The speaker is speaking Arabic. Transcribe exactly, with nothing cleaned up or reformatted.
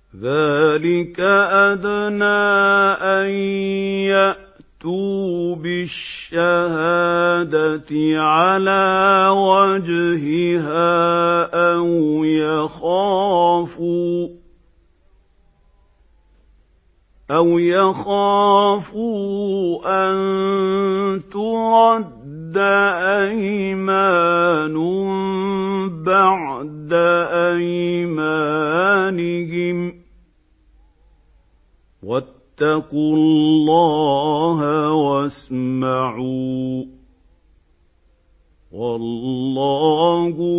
ذَٰلِكَ أَدْنَىٰ أَن يَأْتُوا بِالشَّهَادَةِ عَلَىٰ وَجْهِهَا أَوْ يَخَافُوا أَوْ يَخَافُوا أَن تُرَدَّ أَيْمَانٌ بَعْدَ أَيْمَانِهِمْ ۗ وَاتَّقُوا اللَّهَ وَاسْمَعُوا ۗ وَاللَّهُ